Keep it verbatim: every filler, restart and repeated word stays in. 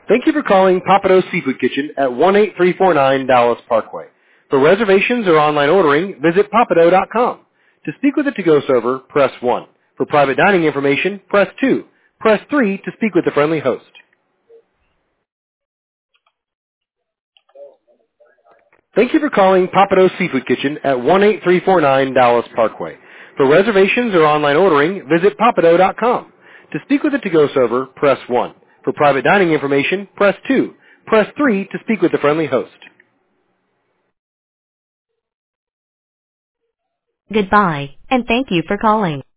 Thank you for calling Papado Seafood Kitchen at one eight three four nine Dallas Parkway. For reservations or online ordering, visit papado dot com. To speak with a to-go server, press one. For private dining information, press two. Press three to speak with the friendly host. Thank you for calling Papado Seafood Kitchen at one eight three four nine Dallas Parkway. For reservations or online ordering, visit papado dot com. To speak with a to-go server, press one. For private dining information, press two. Press three to speak with the friendly host. Goodbye, and thank you for calling.